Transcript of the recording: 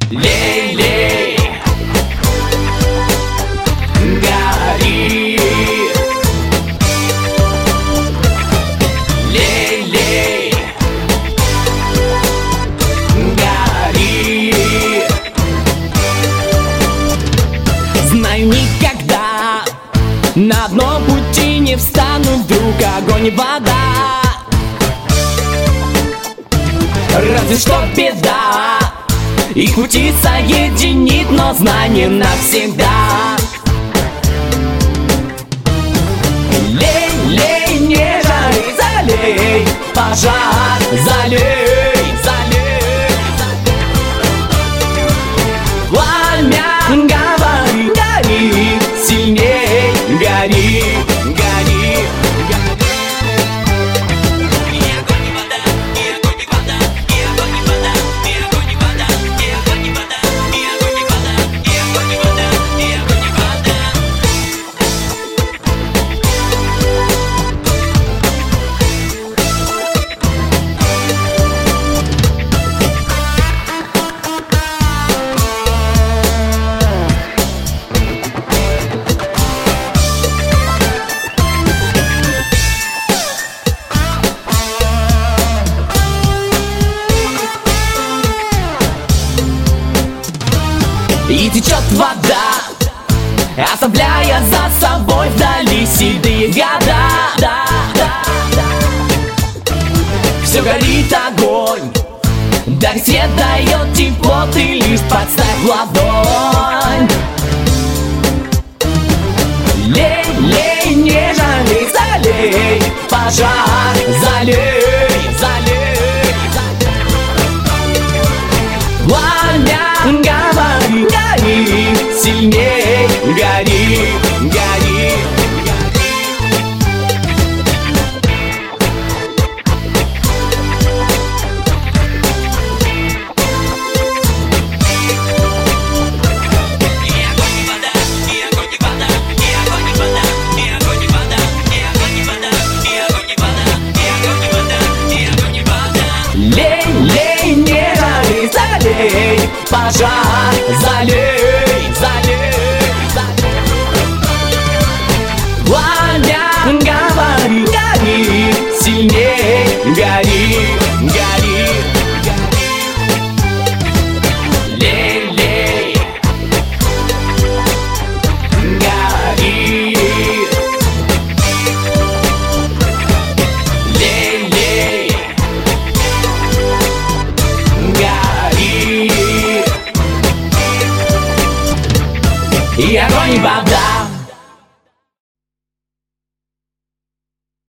Лей-лей, гори. Лей-лей, гори. Знаю, никогда на одном пути не встану. Вдруг огонь и вода. Разве что беда их пути соединит, но знание навсегда. Лей, лей, не жори, залей, пожар, залей, залей. Пламя, говори, гори, сильней, гори, гори. И течет вода, оставляя за собой вдали седые года. Все горит огонь, дарит свет, дает тепло, ты лишь подставь ладонь. Лей, лей, не жалей, залей, пожар, залей, залей. Пламя, говори, гори, сильней, гори, гори. Лей, лей, не жори, залей, пожар, залей, залей. Пламя, говори, гори, сильней, гори, гори. Лей, лей, гори. Лей, лей, гори. И огонь и вода.